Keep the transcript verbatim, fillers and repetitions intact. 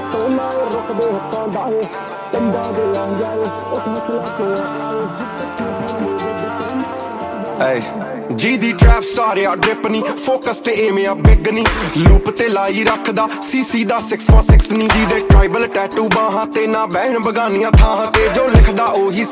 ਸੋਨਾ ਰੁਕਦੇ ਹੱਥਾਂ ਦਾ ਏ ਪਿੰਡਾਂ ਦੇ ਲਾਂ ਜਾਏ ਉਸ ਮਸਲਾ ਤੇ Ay, G ਦੀ ਟ੍ਰੈਪ ਸਟਾਰ ਆ ਡ੍ਰਿਪ ਨੀ ਫੋਕਸ ਤੇ ਏਮ ਆ ਬਿਗ ਨੀ ਲੂਪ ਤੇ ਲਾਈ ਰੱਖਦਾ ਸੀਸੀ ਦਾ six one six ਨੀ ਜਿਹਦੇ ਟ੍ਰਾਈਬਲ ਟੈਟੂ ਬਾਹਾਂ ਤੇ ਨਾ ਬਹਿਣ ਬਗਾਨੀਆਂ ਥਾਂ ਤੇ ਜੋ ਲਿਖਦਾ ਉਹੀ